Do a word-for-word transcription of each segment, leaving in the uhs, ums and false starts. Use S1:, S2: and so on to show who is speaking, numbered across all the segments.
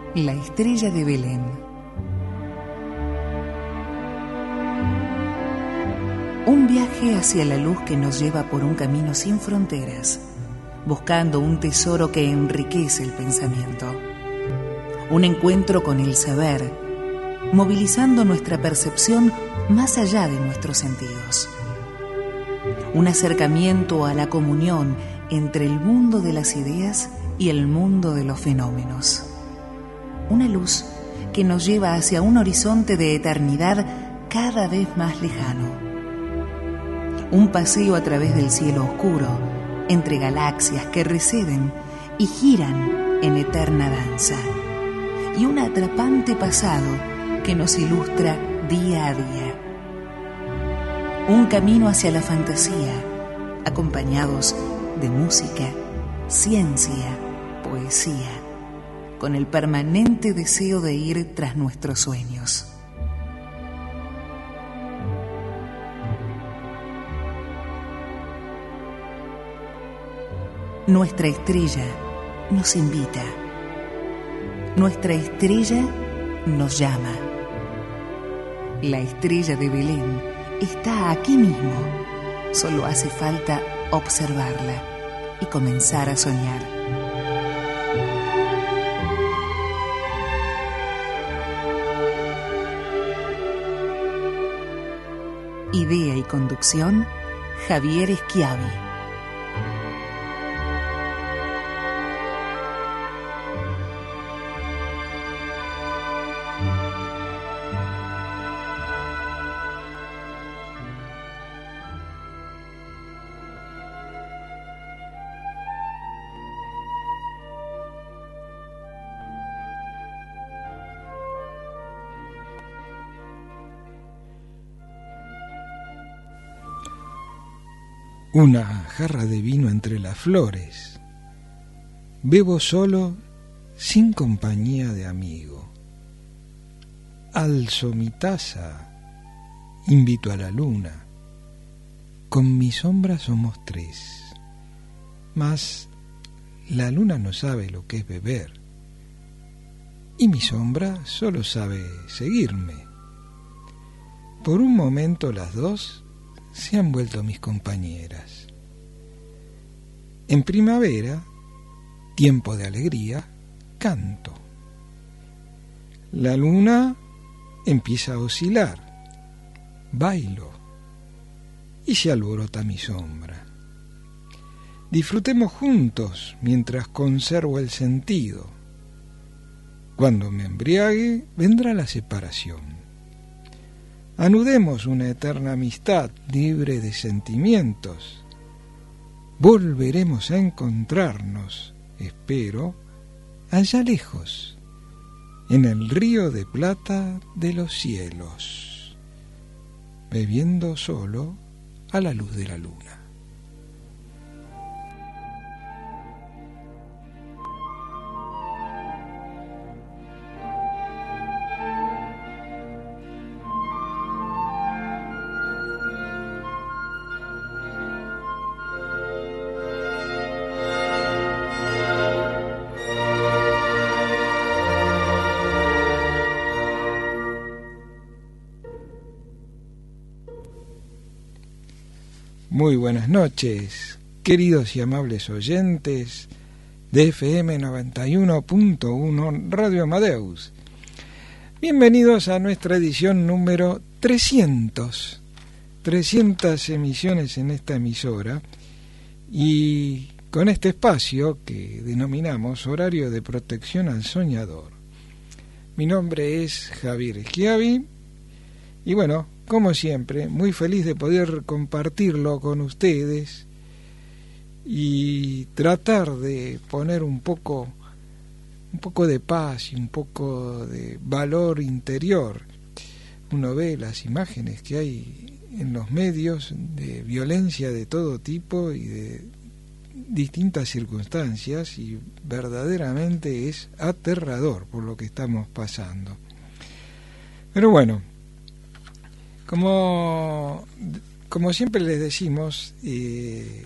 S1: La estrella de Belén. Un viaje hacia la luz que nos lleva por un camino sin fronteras, buscando un tesoro que enriquece el pensamiento. Un encuentro con el saber, movilizando nuestra percepción más allá de nuestros sentidos. Un acercamiento a la comunión entre el mundo de las ideas y el mundo de los fenómenos. Una luz que nos lleva hacia un horizonte de eternidad cada vez más lejano. Un paseo a través del cielo oscuro, entre galaxias que receden y giran en eterna danza. Y un atrapante pasado que nos ilustra día a día. Un camino hacia la fantasía, acompañados de música, ciencia, poesía, con el permanente deseo de ir tras nuestros sueños. Nuestra estrella nos invita. Nuestra estrella nos llama. La estrella de Belén está aquí mismo. Solo hace falta observarla y comenzar a soñar. Idea y conducción, Javier Schiavi.
S2: Una jarra de vino entre las flores. Bebo solo, sin compañía de amigo. Alzo mi taza, invito a la luna. Con mi sombra somos tres. Mas la luna no sabe lo que es beber. Y mi sombra solo sabe seguirme. Por un momento las dos se han vuelto mis compañeras. En primavera, tiempo de alegría, canto. La luna empieza a oscilar, bailo y se alborota mi sombra. Disfrutemos juntos mientras conservo el sentido. Cuando me embriague, vendrá la separación. Anudemos una eterna amistad libre de sentimientos. Volveremos a encontrarnos, espero, allá lejos, en el río de plata de los cielos, bebiendo solo a la luz de la luna. Muy buenas noches, queridos y amables oyentes de F M noventa y uno punto uno Radio Amadeus. Bienvenidos a nuestra edición número trescientos. trescientas emisiones en esta emisora y con este espacio que denominamos Horario de Protección al Soñador. Mi nombre es Javier Schiavi y bueno, como siempre, muy feliz de poder compartirlo con ustedes y tratar de poner un poco, un poco de paz y un poco de valor interior. Uno ve las imágenes que hay en los medios de violencia de todo tipo y de distintas circunstancias y verdaderamente es aterrador por lo que estamos pasando. Pero bueno, Como, como siempre les decimos, eh,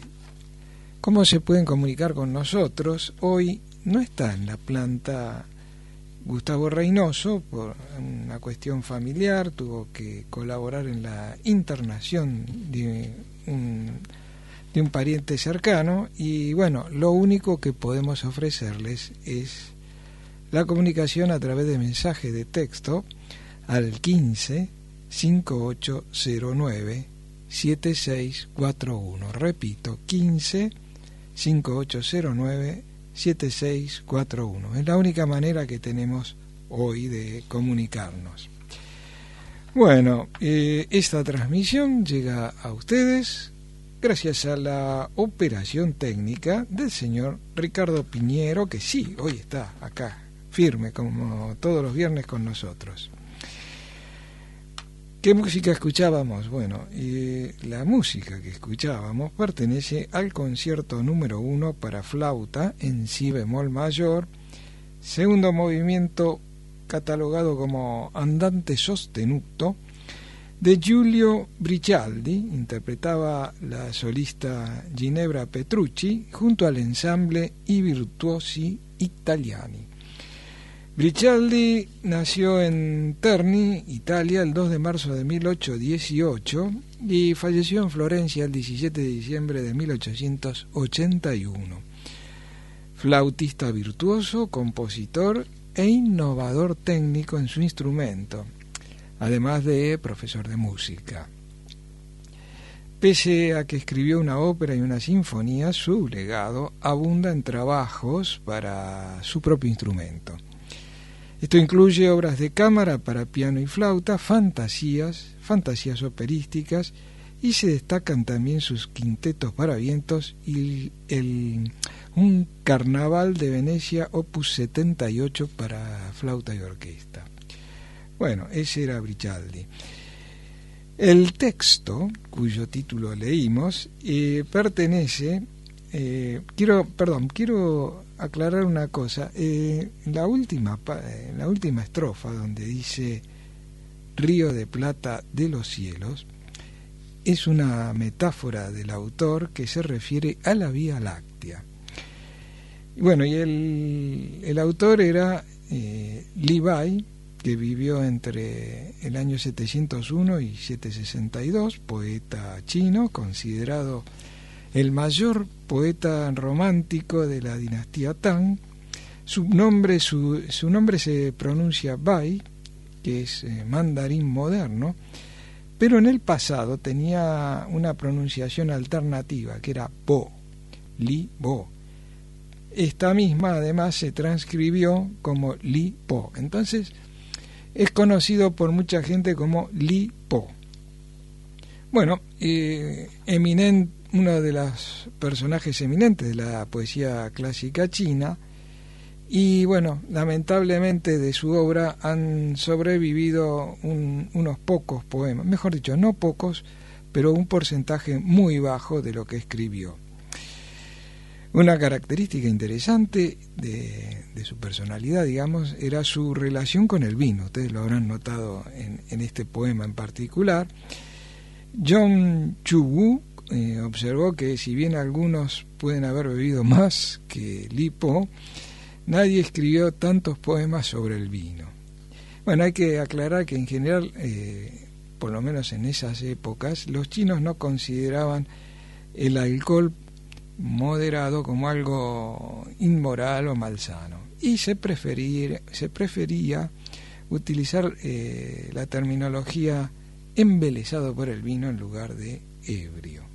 S2: ¿cómo se pueden comunicar con nosotros? Hoy no está en la planta Gustavo Reynoso, por una cuestión familiar, tuvo que colaborar en la internación de un, de un pariente cercano, y bueno, lo único que podemos ofrecerles es la comunicación a través de mensaje de texto al quince cincuenta y ocho cero nueve setenta y seis cuarenta y uno. Repito, quince cincuenta y ocho cero nueve setenta y seis cuarenta y uno. Es la única manera que tenemos hoy de comunicarnos. Bueno, eh, esta transmisión llega a ustedes gracias a la operación técnica del señor Ricardo Piñero, que sí, hoy está acá, firme, como todos los viernes con nosotros. ¿Qué música escuchábamos? Bueno, eh, la música que escuchábamos pertenece al concierto número uno para flauta en si bemol mayor, segundo movimiento catalogado como andante sostenuto, de Giulio Bricialdi. Interpretaba la solista Ginevra Petrucci junto al ensamble I Virtuosi Italiani. Bricialdi nació en Terni, Italia, el dos de marzo de mil ochocientos dieciocho y falleció en Florencia el diecisiete de diciembre de mil ochocientos ochenta y uno. Flautista virtuoso, compositor e innovador técnico en su instrumento, además de profesor de música. Pese a que escribió una ópera y una sinfonía, su legado abunda en trabajos para su propio instrumento. Esto incluye obras de cámara para piano y flauta, fantasías, fantasías operísticas, y se destacan también sus quintetos para vientos y el, un Carnaval de Venecia opus setenta y ocho para flauta y orquesta. Bueno, ese era Bricialdi. El texto, cuyo título leímos, eh, pertenece... Eh, quiero, perdón, quiero aclarar una cosa. Eh, la última, en la última estrofa, donde dice Río de plata de los cielos, es una metáfora del autor que se refiere a la Vía Láctea. Bueno, y el, el autor era eh, Li Bai, que vivió entre el año setecientos uno y setecientos sesenta y dos, poeta chino, considerado el mayor poeta romántico de la dinastía Tang. Su nombre, su, su nombre se pronuncia Bai, que es eh, mandarín moderno, pero en el pasado tenía una pronunciación alternativa, que era Bo, Li Bo. Esta misma además se transcribió como Li Po. Entonces es conocido por mucha gente como Li Po. Bueno, eh, eminente, uno de los personajes eminentes de la poesía clásica china, y bueno, lamentablemente de su obra han sobrevivido un, unos pocos poemas, mejor dicho, no pocos, pero un porcentaje muy bajo de lo que escribió. Una característica interesante de, de su personalidad, digamos, era su relación con el vino. Ustedes lo habrán notado en, en este poema en particular. John Chu eh, observó que si bien algunos pueden haber bebido más que Li Po, nadie escribió tantos poemas sobre el vino. Bueno, hay que aclarar que en general, eh, por lo menos en esas épocas, los chinos no consideraban el alcohol moderado como algo inmoral o malsano, y se prefería, se prefería utilizar eh, la terminología embelesado por el vino en lugar de ebrio.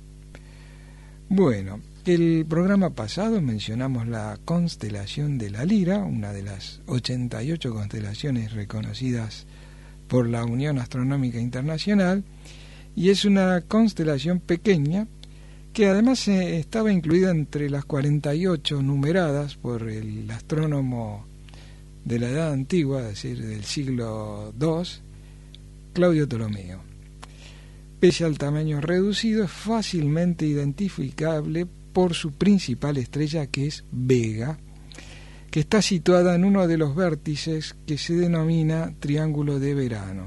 S2: Bueno, el programa pasado mencionamos la constelación de la Lira, una de las ochenta y ocho constelaciones reconocidas por la Unión Astronómica Internacional, y es una constelación pequeña que además eh, estaba incluida entre las cuarenta y ocho numeradas por el astrónomo de la Edad Antigua, es decir, del siglo dos, Claudio Ptolomeo. Pese al tamaño reducido, es fácilmente identificable por su principal estrella, que es Vega, que está situada en uno de los vértices que se denomina Triángulo de Verano.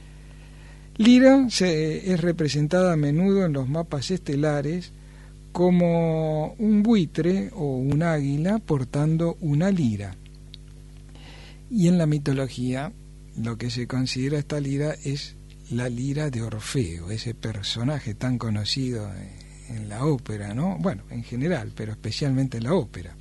S2: Lira se, es representada a menudo en los mapas estelares como un buitre o un águila portando una lira. Y en la mitología lo que se considera esta lira es la lira de Orfeo, ese personaje tan conocido en la ópera, ¿no? Bueno, en general, pero especialmente en la ópera.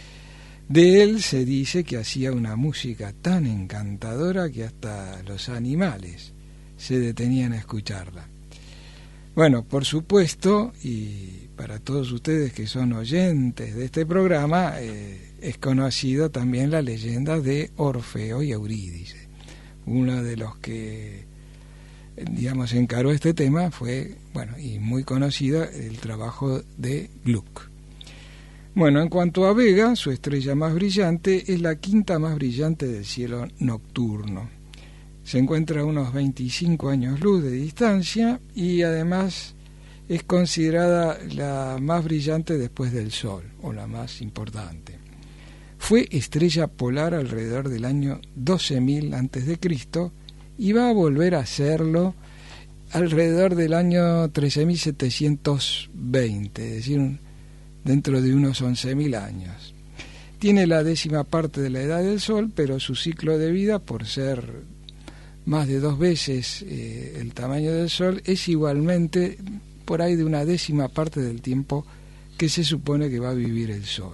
S2: De él se dice que hacía una música tan encantadora que hasta los animales se detenían a escucharla. Bueno, por supuesto, y para todos ustedes que son oyentes de este programa, eh, es conocido también la leyenda de Orfeo y Eurídice. Uno de los que, digamos, encaró este tema fue, bueno, y muy conocido, el trabajo de Gluck. Bueno, en cuanto a Vega, su estrella más brillante es la quinta más brillante del cielo nocturno. Se encuentra a unos veinticinco años luz de distancia y además es considerada la más brillante después del Sol, o la más importante. Fue estrella polar alrededor del año doce mil antes de Cristo y va a volver a serlo alrededor del año trece mil setecientos veinte, es decir, dentro de unos once mil años. Tiene la décima parte de la edad del Sol, pero su ciclo de vida, por ser más de dos veces eh, el tamaño del Sol, es igualmente por ahí de una décima parte del tiempo que se supone que va a vivir el Sol.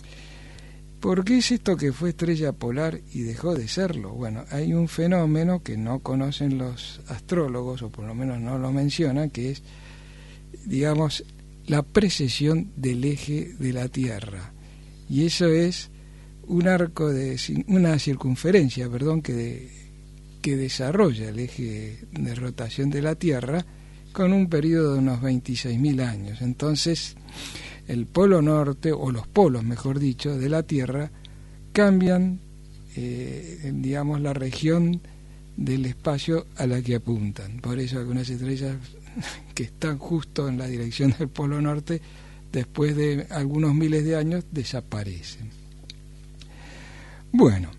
S2: ¿Por qué es esto que fue estrella polar y dejó de serlo? Bueno, hay un fenómeno que no conocen los astrólogos, o por lo menos no lo mencionan, que es, digamos, la precesión del eje de la Tierra. Y eso es un arco de una circunferencia, perdón, que, de, que desarrolla el eje de rotación de la Tierra con un periodo de unos veintiséis mil años. Entonces, el polo norte, o los polos, mejor dicho, de la Tierra cambian, eh, digamos, la región del espacio a la que apuntan. Por eso algunas estrellas que están justo en la dirección del polo norte, después de algunos miles de años, desaparecen. Bueno,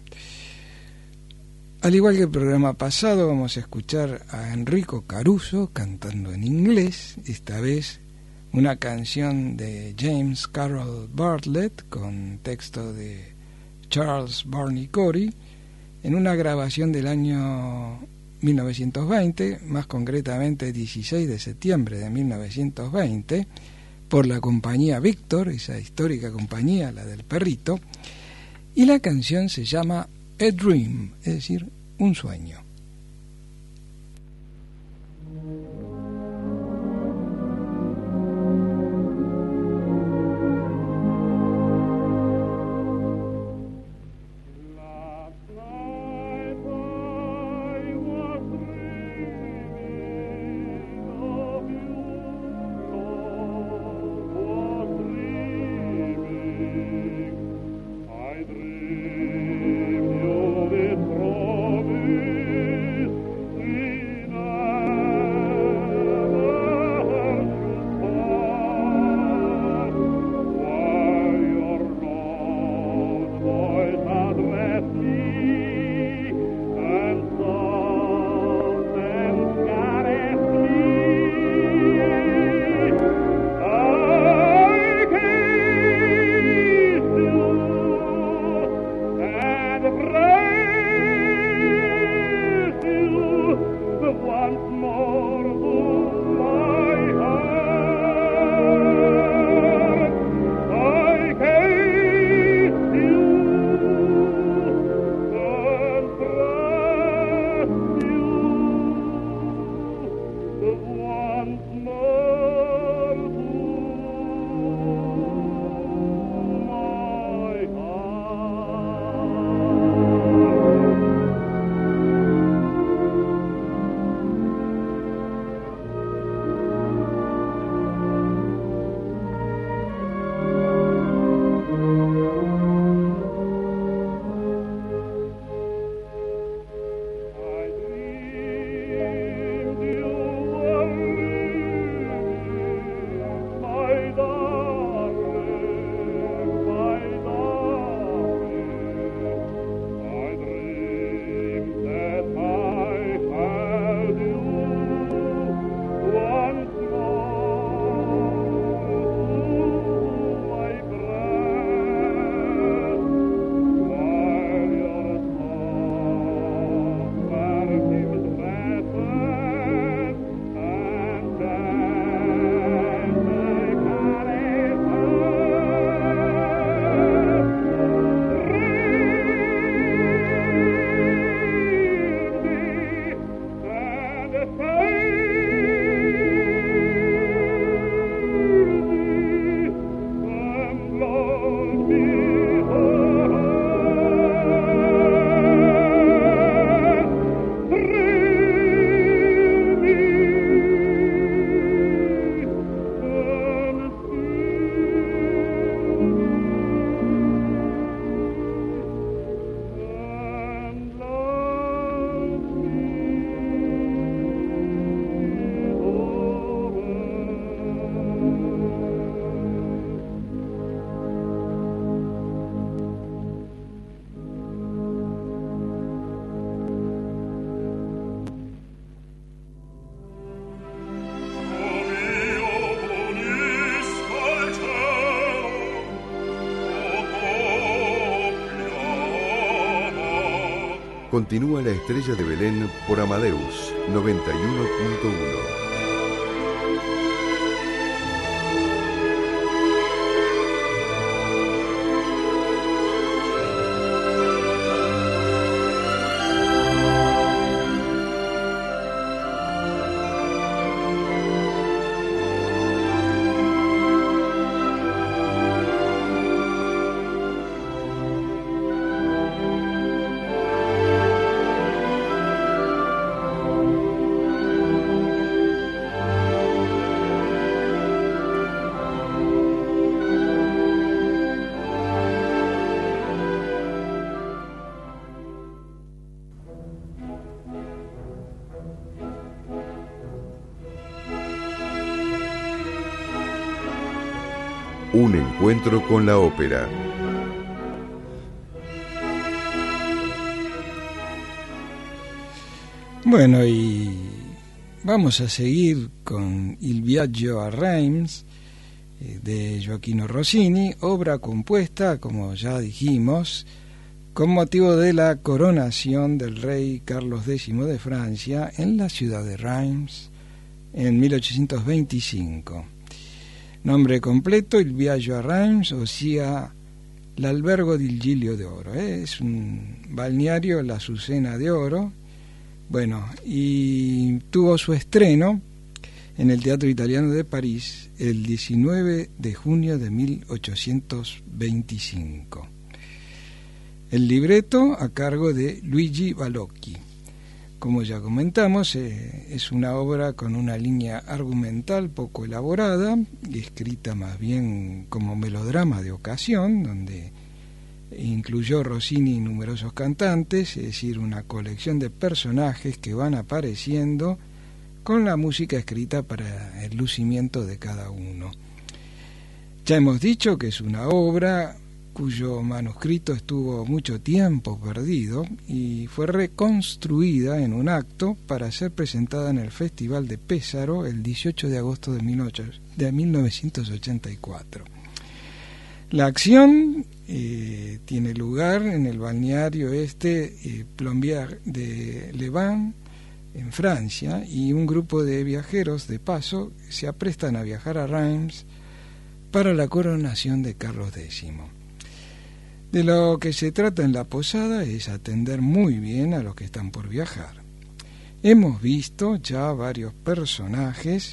S2: al igual que el programa pasado, vamos a escuchar a Enrico Caruso cantando en inglés, esta vez una canción de James Carroll Bartlett con texto de Charles Barney Corey, en una grabación del año mil novecientos veinte, más concretamente dieciséis de septiembre de mil novecientos veinte, por la compañía Victor, esa histórica compañía, la del perrito, y la canción se llama A Dream, es decir, un sueño.
S3: I dreamed you with me. continúa La Estrella de Belén por Amadeus noventa y uno punto uno. Un encuentro con la ópera.
S2: Bueno, y vamos a seguir con Il viaggio a Reims de Gioachino Rossini, obra compuesta, como ya dijimos, con motivo de la coronación del rey Carlos décimo de Francia en la ciudad de Reims en mil ochocientos veinticinco. Nombre completo, Il viaggio a Reims, o sea, l'albergo del Giglio de Oro. ¿eh? Es un balneario, la Azucena de Oro. Bueno, y tuvo su estreno en el Teatro Italiano de París el diecinueve de junio de mil ochocientos veinticinco. El libreto a cargo de Luigi Balocchi. Como ya comentamos, eh, es una obra con una línea argumental poco elaborada, escrita más bien como melodrama de ocasión, donde incluyó Rossini numerosos cantantes, es decir, una colección de personajes que van apareciendo con la música escrita para el lucimiento de cada uno. Ya hemos dicho que es una obra cuyo manuscrito estuvo mucho tiempo perdido y fue reconstruida en un acto para ser presentada en el Festival de Pésaro el dieciocho de agosto de mil novecientos ochenta y cuatro. La acción eh, tiene lugar en el balneario este eh, Plombières de Levant, en Francia, y un grupo de viajeros de paso se aprestan a viajar a Reims para la coronación de Carlos décimo. De lo que se trata en la posada es atender muy bien a los que están por viajar. Hemos visto ya varios personajes,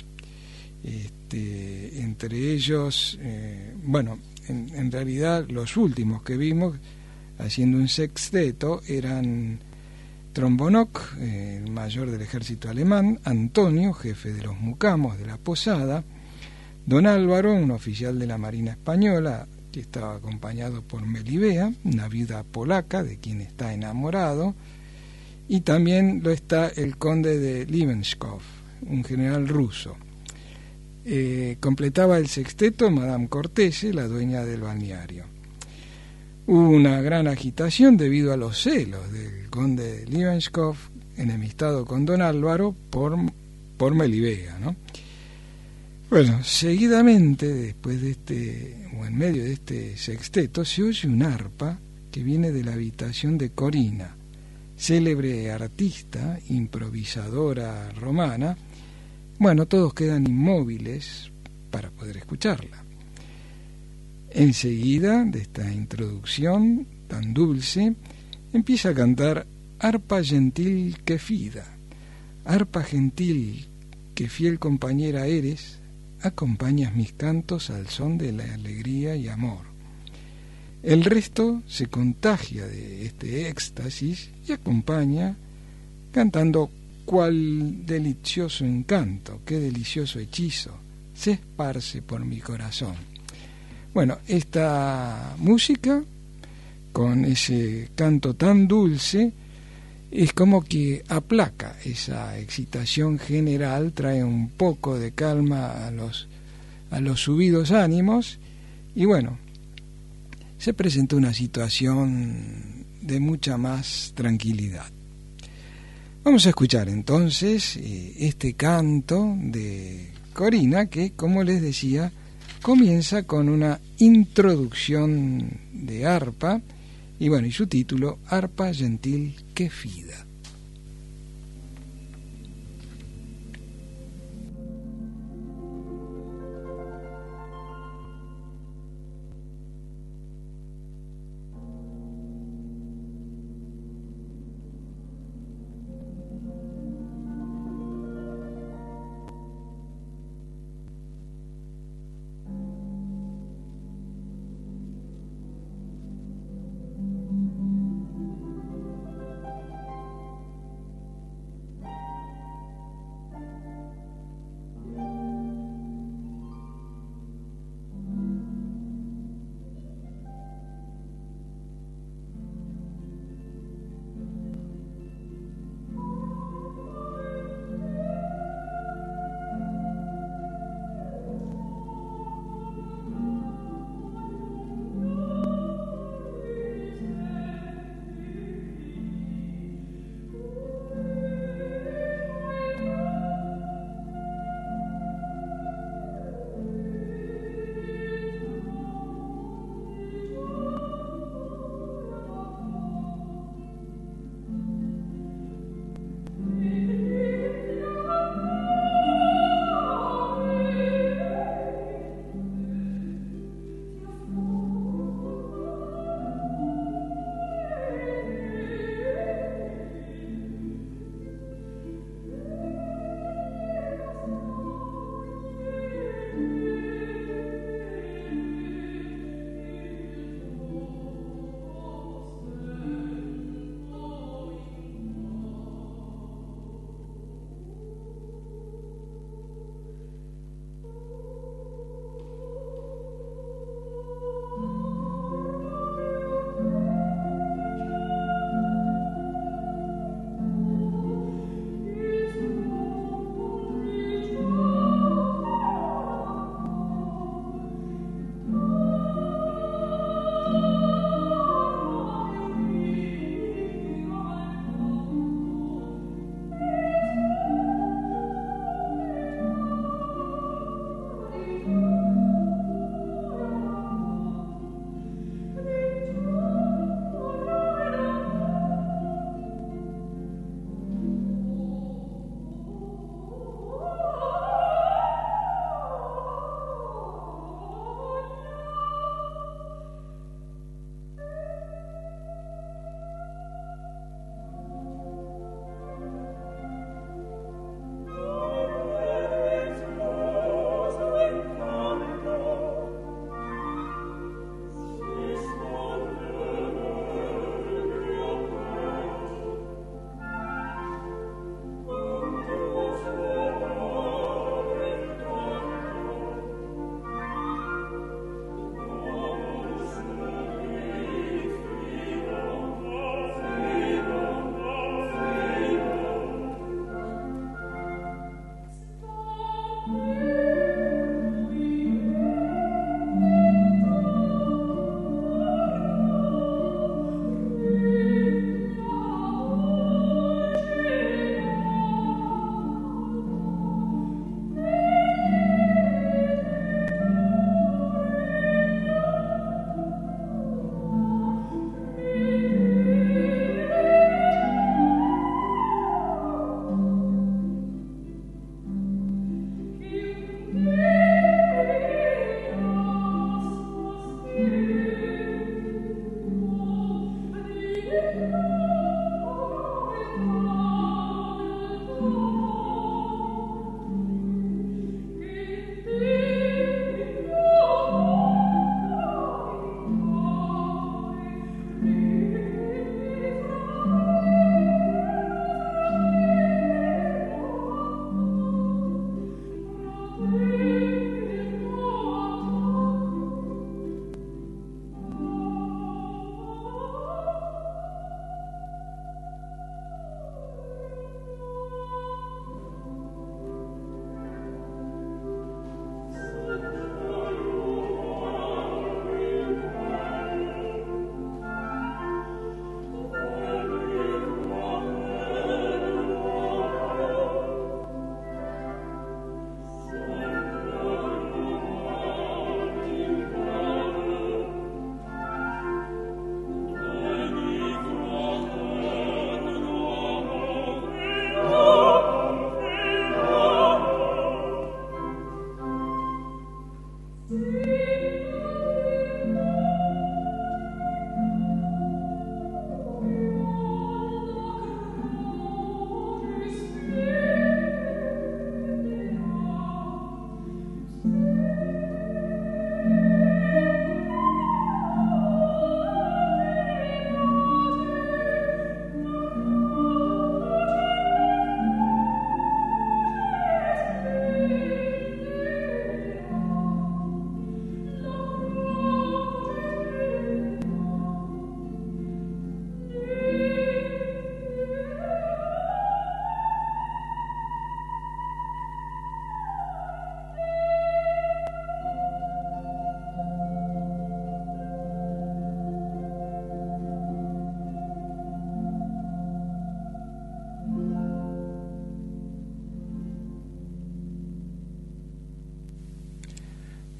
S2: este, entre ellos, eh, bueno, en, en realidad los últimos que vimos haciendo un sexteto eran Trombonok, eh, el mayor del ejército alemán, Antonio, jefe de los mucamos de la posada, Don Álvaro, un oficial de la Marina Española, que estaba acompañado por Melibea, una viuda polaca de quien está enamorado, y también lo está el conde de Liebenskov, un general ruso. Eh, completaba el sexteto Madame Cortese, la dueña del balneario. Hubo una gran agitación debido a los celos del conde de Liebenskov, enemistado con Don Álvaro por, por Melibea, ¿no? Bueno, seguidamente, después de este, o en medio de este sexteto, se oye un arpa que viene de la habitación de Corina, célebre artista, improvisadora romana. Bueno, todos quedan inmóviles para poder escucharla. Enseguida de esta introducción tan dulce, empieza a cantar Arpa gentil que fida, arpa gentil que fiel compañera eres, acompañas mis cantos al son de la alegría y amor. El resto se contagia de este éxtasis y acompaña cantando cuál delicioso encanto, qué delicioso hechizo se esparce por mi corazón. Bueno, esta música con ese canto tan dulce es como que aplaca esa excitación general, trae un poco de calma a los, a los subidos ánimos y bueno, se presenta una situación de mucha más tranquilidad. Vamos a escuchar entonces eh, este canto de Corina que, como les decía, comienza con una introducción de arpa y bueno, y su título, Arpa gentil Quefida.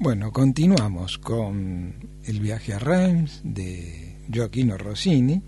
S2: Bueno, continuamos con el viaje a Reims de Gioachino Rossini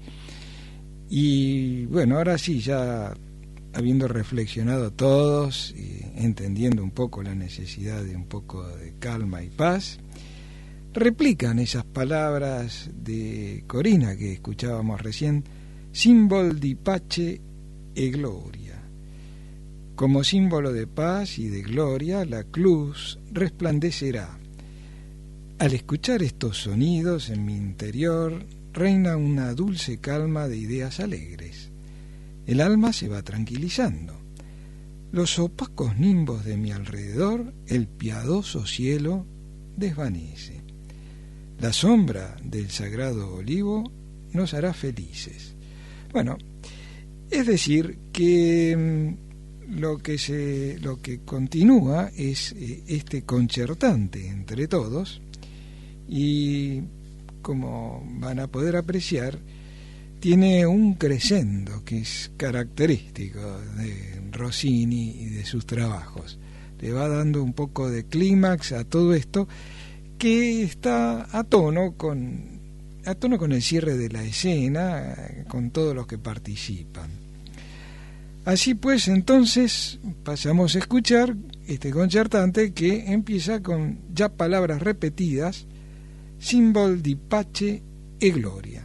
S2: y bueno, ahora sí, ya habiendo reflexionado todos y entendiendo un poco la necesidad de un poco de calma y paz, replican esas palabras de Corina que escuchábamos recién, símbolo di pace e gloria. Como símbolo de paz y de gloria, la cruz resplandecerá. Al escuchar estos sonidos en mi interior, reina una dulce calma de ideas alegres. El alma se va tranquilizando. Los opacos nimbos de mi alrededor, el piadoso cielo, desvanece. La sombra del sagrado olivo nos hará felices. Bueno, es decir, que lo que, se, lo que continúa es este concertante entre todos, y como van a poder apreciar, tiene un crescendo que es característico de Rossini y de sus trabajos. Le va dando un poco de clímax a todo esto que está a tono con a tono con el cierre de la escena, con todos los que participan. Así pues, entonces pasamos a escuchar este concertante que empieza con ya palabras repetidas, símbolo di pace e gloria.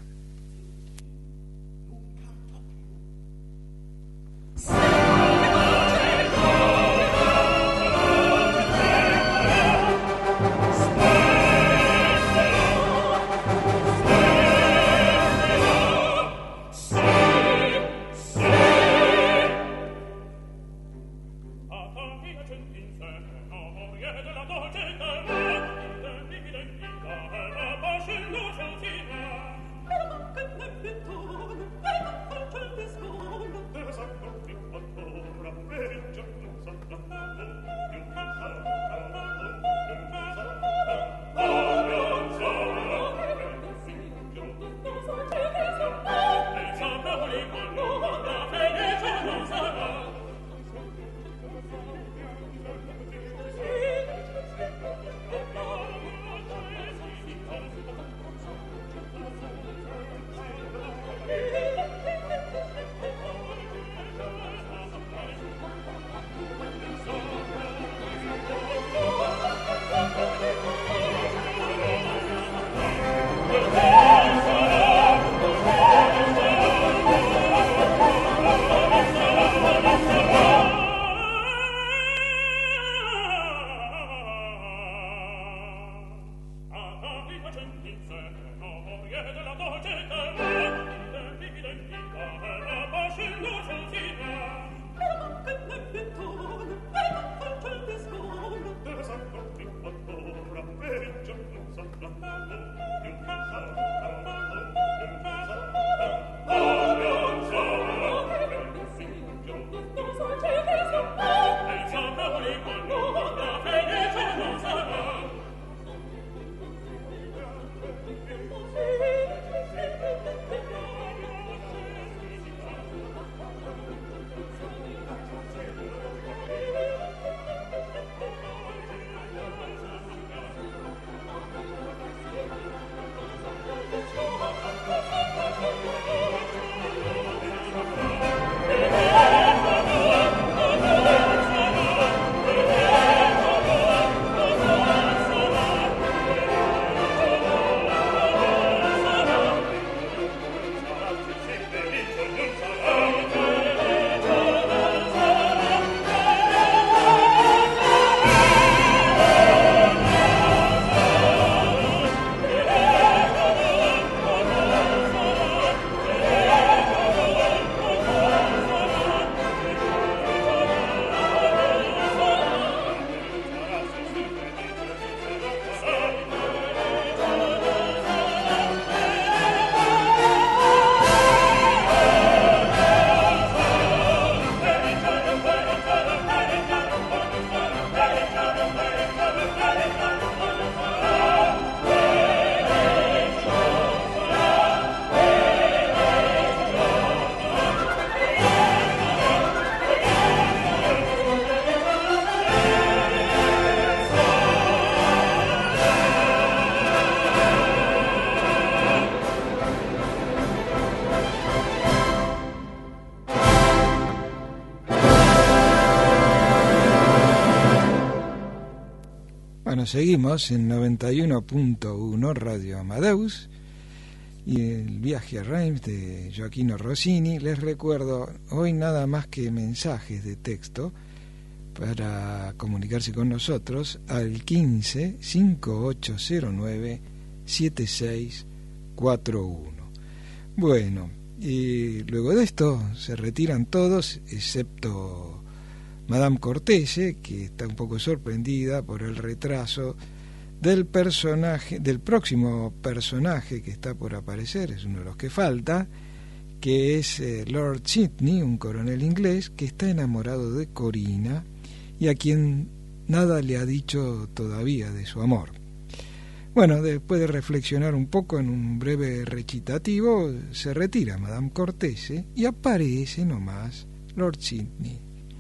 S2: Bueno, seguimos en noventa y uno punto uno Radio Amadeus y el viaje a Reims de Gioachino Rossini. Les recuerdo, hoy nada más que mensajes de texto para comunicarse con nosotros al quince, cincuenta y ocho cero nueve, setenta y seis cuarenta y uno. Bueno, y luego de esto se retiran todos, excepto Madame Cortese, que está un poco sorprendida por el retraso del personaje, del próximo personaje que está por aparecer, es uno de los que falta, que es eh, Lord Sidney, un coronel inglés que está enamorado de Corina y a quien nada le ha dicho todavía de su amor. Bueno, después de reflexionar un poco en un breve recitativo, se retira Madame Cortese y aparece nomás Lord Sidney.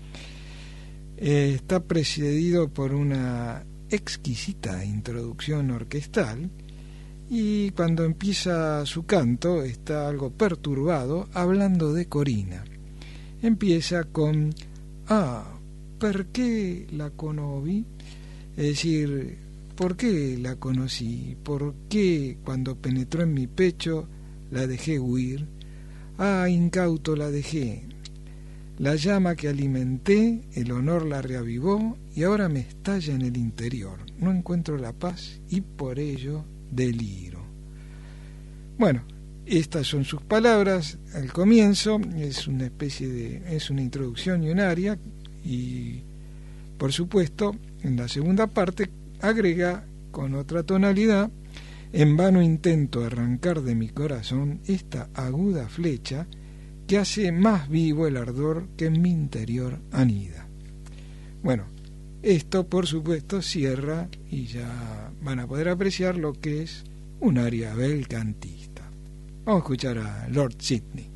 S2: Eh, está precedido por una exquisita introducción orquestal y cuando empieza su canto está algo perturbado hablando de Corina. Empieza con ah, ¿per qué la conoví? Es decir, ¿por qué la conocí? ¿Por qué cuando penetró en mi pecho la dejé huir? Ah, incauto la dejé. La llama que alimenté, el honor la reavivó y ahora me estalla en el interior. No encuentro la paz y por ello deliro. Bueno, estas son sus palabras al comienzo. Es una especie de, es una introducción y un aria, y por supuesto en la segunda parte agrega con otra tonalidad: en vano intento arrancar de mi corazón esta aguda flecha que hace más vivo el ardor que en mi interior anida. Bueno, esto por supuesto cierra y ya van a poder apreciar lo que es un aria belcantista. Vamos a escuchar a Lord Sidney.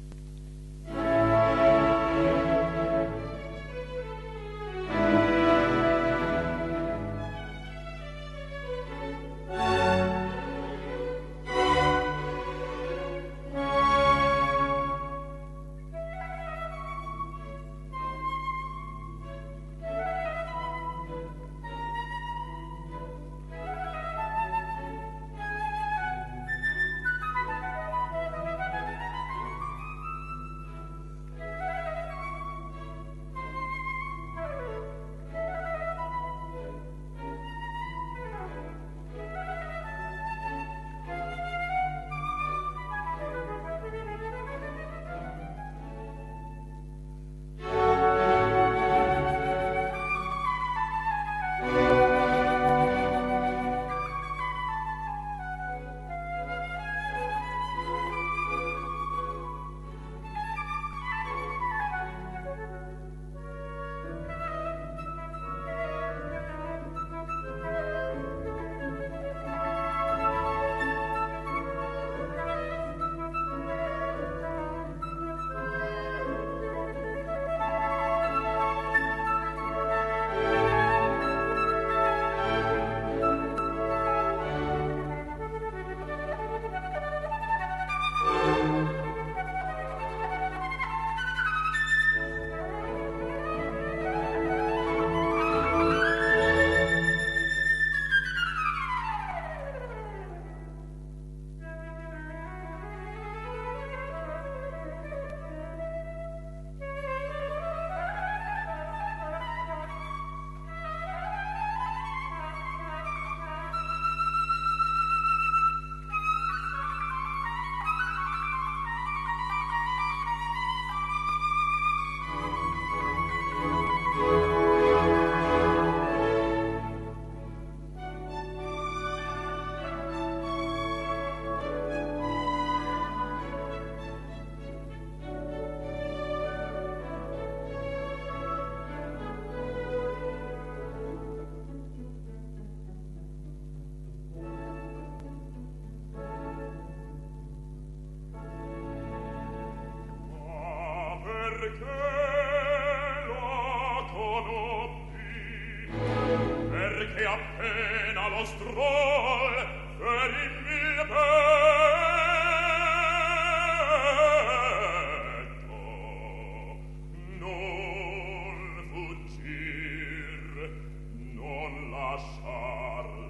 S4: Non lasciar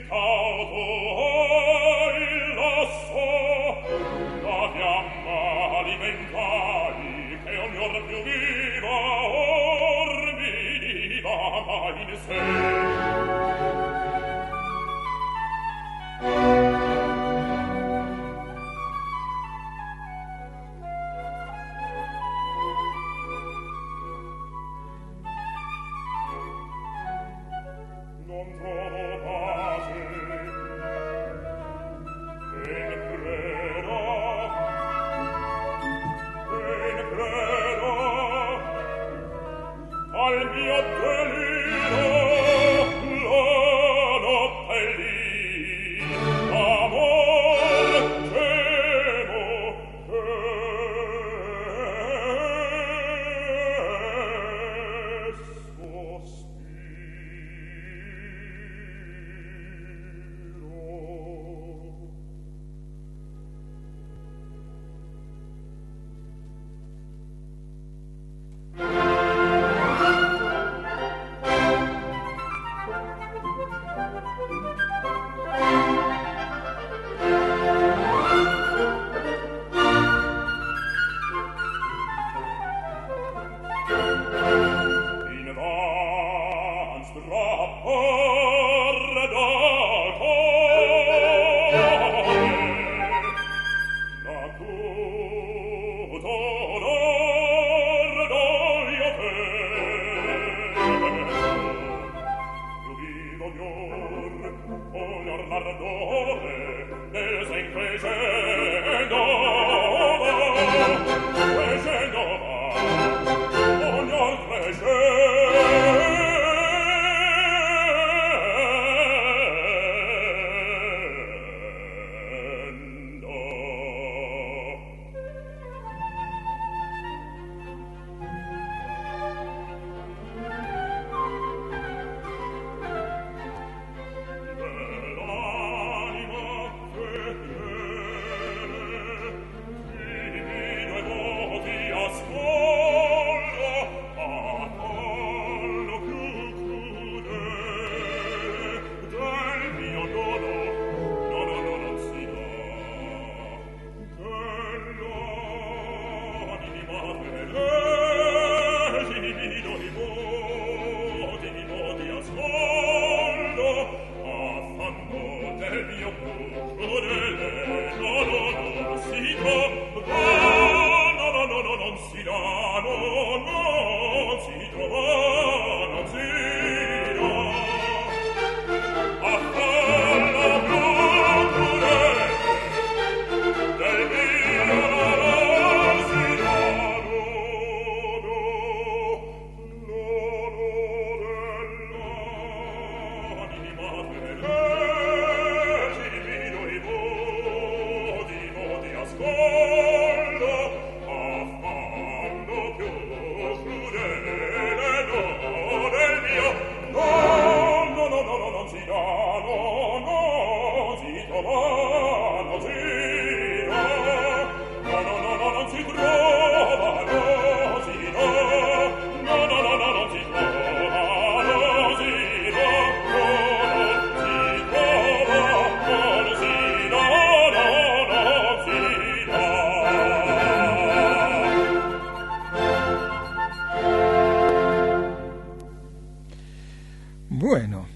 S2: Bueno,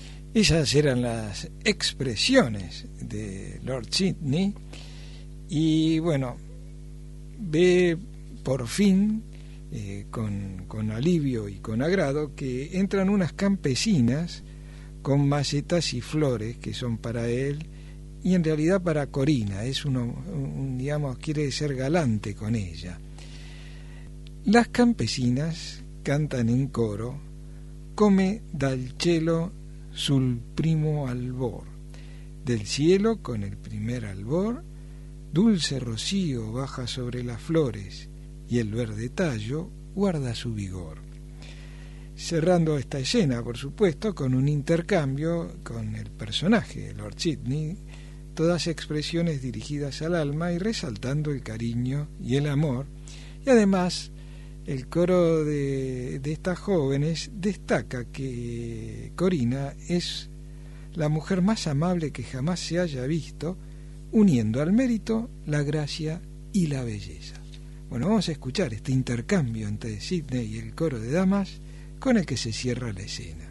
S2: esas eran las expresiones de Lord Sidney y bueno, ve por fin eh, con, con alivio y con agrado que entran unas campesinas con macetas y flores que son para él y en realidad para Corina, es uno, un, digamos, quiere ser galante con ella. Las campesinas cantan en coro: come dal cielo sul primo albor, del cielo con el primer albor, dulce rocío baja sobre las flores y el verde tallo guarda su vigor. Cerrando esta escena, por supuesto, con un intercambio con el personaje de Lord Sidney, todas expresiones dirigidas al alma y resaltando el cariño y el amor, y además el coro de, de estas jóvenes destaca que Corina es la mujer más amable que jamás se haya visto, uniendo al mérito la gracia y la belleza. Bueno, vamos a escuchar este intercambio entre Sidney y el coro de damas con el que se cierra la escena.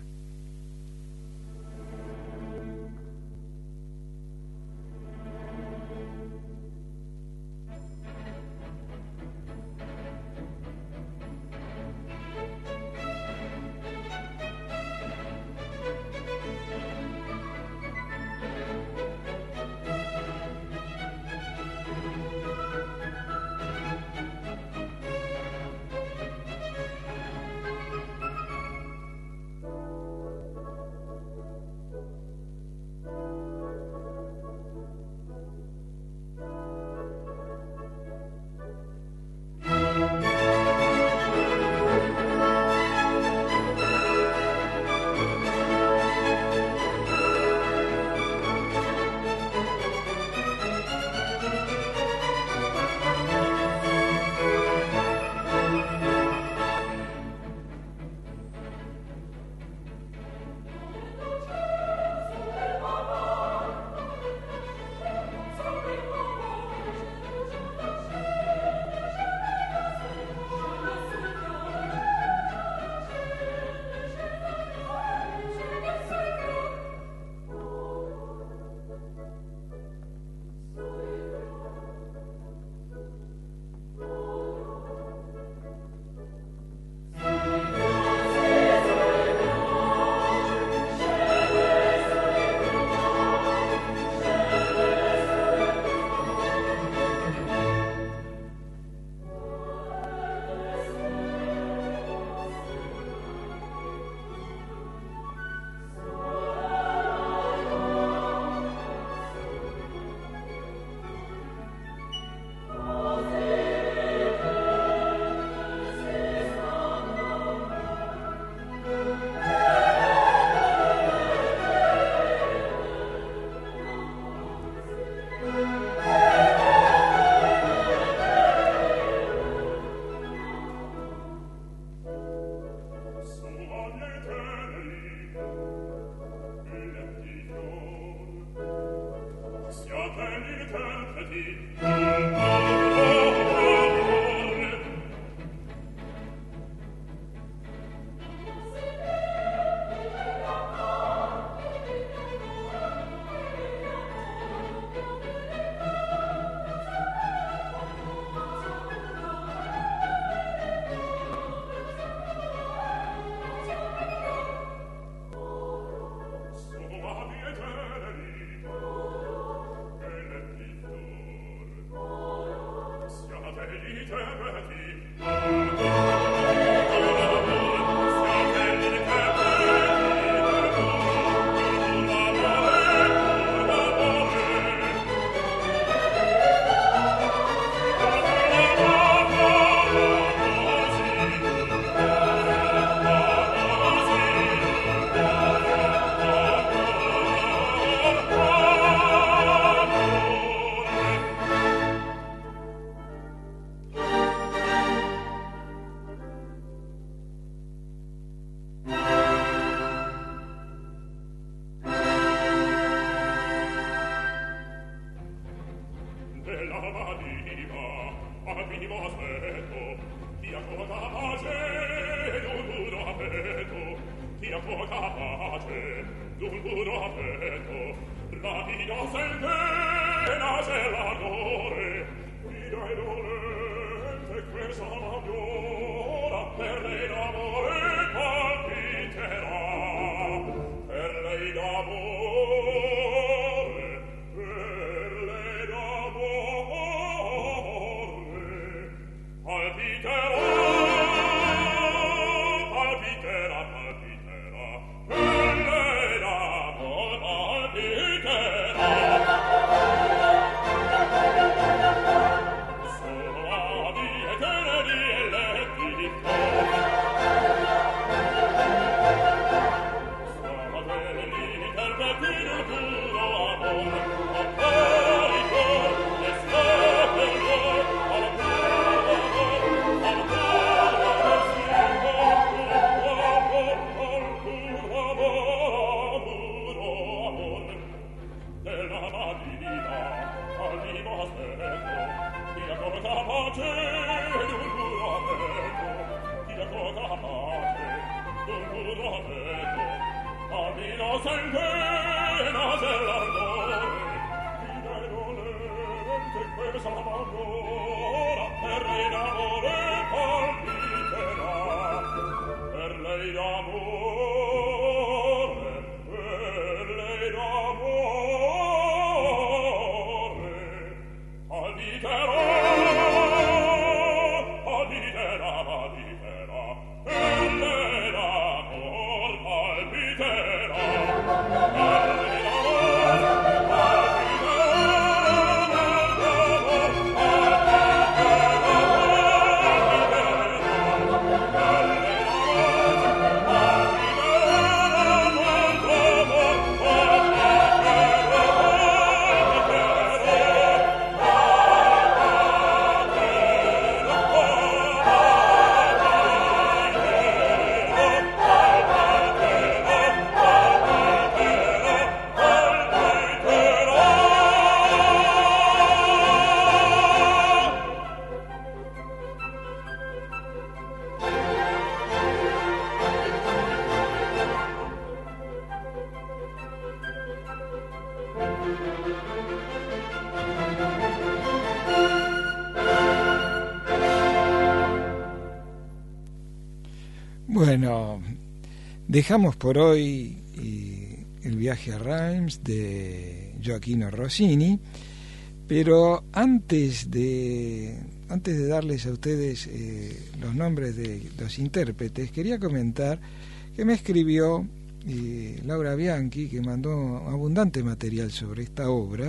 S2: Bueno, dejamos por hoy eh, el viaje a Reims de Gioachino Rossini, pero antes de antes de darles a ustedes eh, los nombres de los intérpretes, quería comentar que me escribió eh, Laura Bianchi, que mandó abundante material sobre esta obra,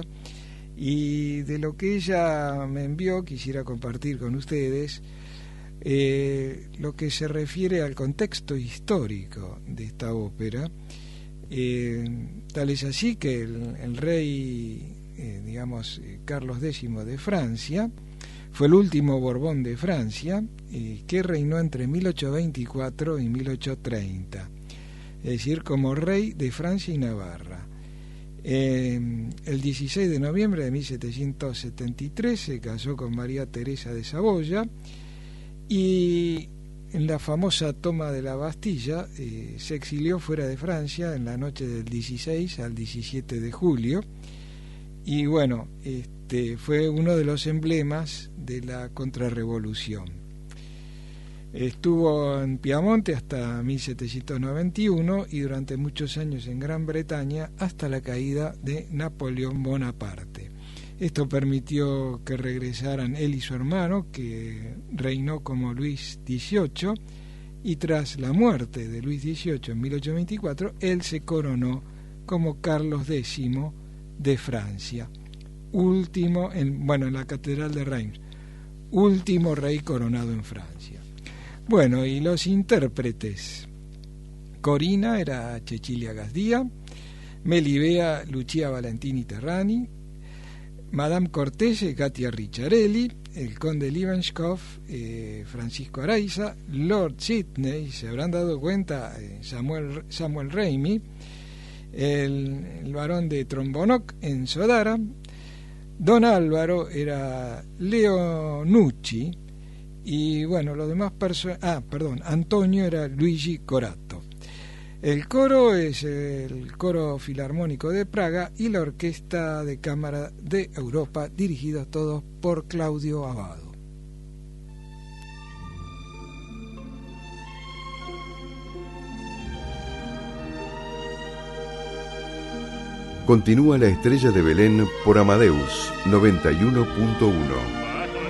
S2: y de lo que ella me envió quisiera compartir con ustedes eh, lo que se refiere al contexto histórico de esta ópera. Eh, tal es así que el, el rey, eh, digamos, Carlos X de Francia, fue el último Borbón de Francia, eh, que reinó entre mil ochocientos veinticuatro y mil ochocientos treinta, es decir, como rey de Francia y Navarra. Eh, el dieciséis de noviembre de mil setecientos setenta y tres se casó con María Teresa de Saboya, y en la famosa toma de la Bastilla eh, se exilió fuera de Francia en la noche del dieciséis al diecisiete de julio, y bueno, este fue uno de los emblemas de la contrarrevolución. Estuvo en Piamonte hasta mil setecientos noventa y uno y durante muchos años en Gran Bretaña hasta la caída de Napoleón Bonaparte. Esto permitió que regresaran él y su hermano, que reinó como Luis dieciocho, y tras la muerte de Luis dieciocho en mil ochocientos veinticuatro, él se coronó como Carlos X de Francia, último en, bueno, en la Catedral de Reims, último rey coronado en Francia. Bueno, y los intérpretes: Corina era Cecilia Gasdía, Melibea Lucia Valentini Terrani, Madame Cortese Katia Ricciarelli, el conde Liebenskopf eh, Francisco Araiza, Lord Sidney, se habrán dado cuenta, eh, Samuel, Samuel Raimi, el, el barón de Trombonoc en Sodara, Don Álvaro era Leo Nucci, y bueno, los demás personas, ah, perdón, Antonio era Luigi Corato. El coro es el Coro Filarmónico de Praga y la Orquesta de Cámara de Europa, dirigidos todos por Claudio Abbado.
S3: Continúa La Estrella de Belén por Amadeus noventa y uno punto uno.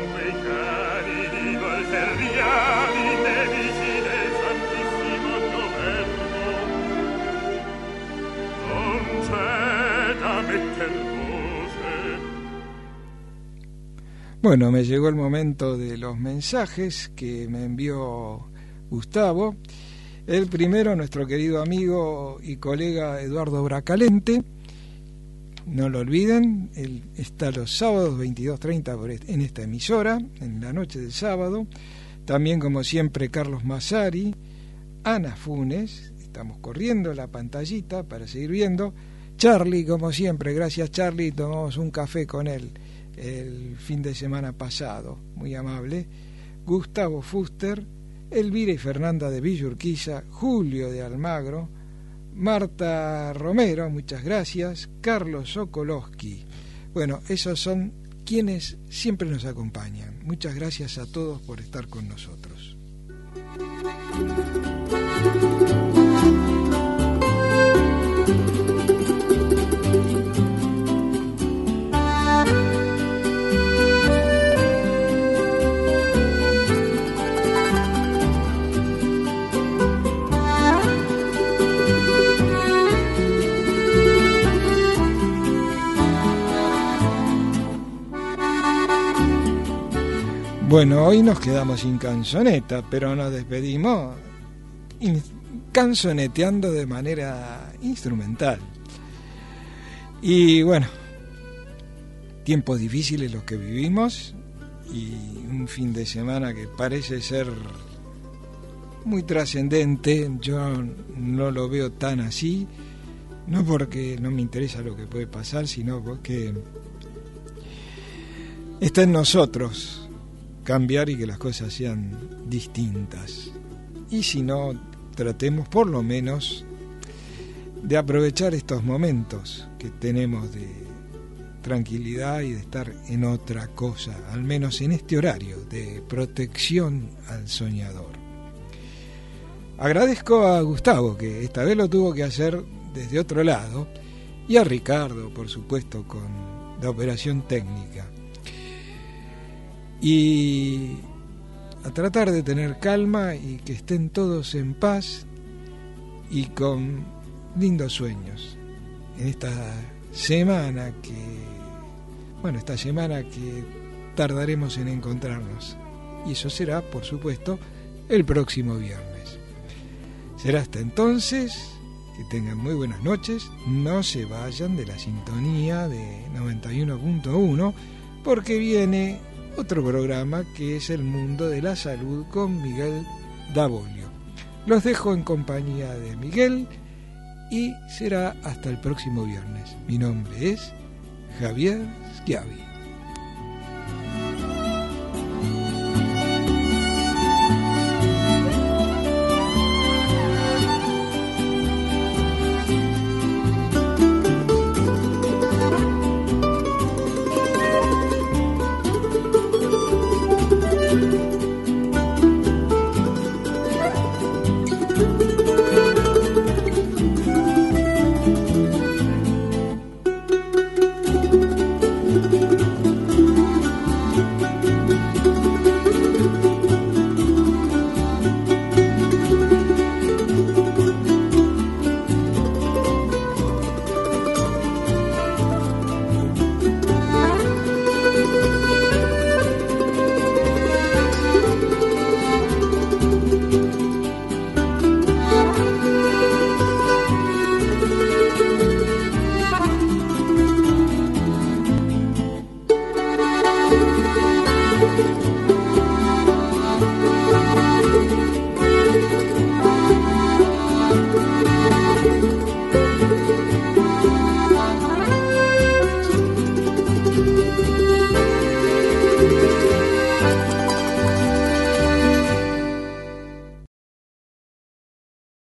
S2: Bueno, me llegó el momento de los mensajes que me envió Gustavo. El primero, nuestro querido amigo y colega Eduardo Bracalente. No lo olviden, él está los sábados veintidós treinta en esta emisora, en la noche del sábado. También, como siempre, Carlos Massari, Ana Funes, estamos corriendo la pantallita para seguir viendo. Charlie, como siempre, gracias Charlie, tomamos un café con él el fin de semana pasado, muy amable. Gustavo Fuster, Elvira y Fernanda de Villa Urquiza, Julio de Almagro, Marta Romero, muchas gracias. Carlos Sokolowski. Bueno, esos son quienes siempre nos acompañan. Muchas gracias a todos por estar con nosotros. Bueno, hoy nos quedamos sin canzoneta, pero nos despedimos in- canzoneteando de manera instrumental. Y bueno, tiempos difíciles los que vivimos y un fin de semana que parece ser muy trascendente. Yo no lo veo tan así, no porque no me interesa lo que puede pasar, sino porque está en nosotros cambiar y que las cosas sean distintas. Y si no, tratemos por lo menos de aprovechar estos momentos que tenemos de tranquilidad y de estar en otra cosa, al menos en este horario de protección al soñador. Agradezco a Gustavo, que esta vez lo tuvo que hacer desde otro lado, y a Ricardo, por supuesto, con la operación técnica. Y a tratar de tener calma y que estén todos en paz y con lindos sueños en esta semana que, bueno, esta semana que tardaremos en encontrarnos. Y eso será, por supuesto, el próximo viernes. Será hasta entonces, que tengan muy buenas noches, no se vayan de la sintonía de noventa y uno punto uno, porque viene otro programa que es El Mundo de la Salud con Miguel Davolio. Los dejo en compañía de Miguel y será hasta el próximo viernes. Mi nombre es Javier Schiavi.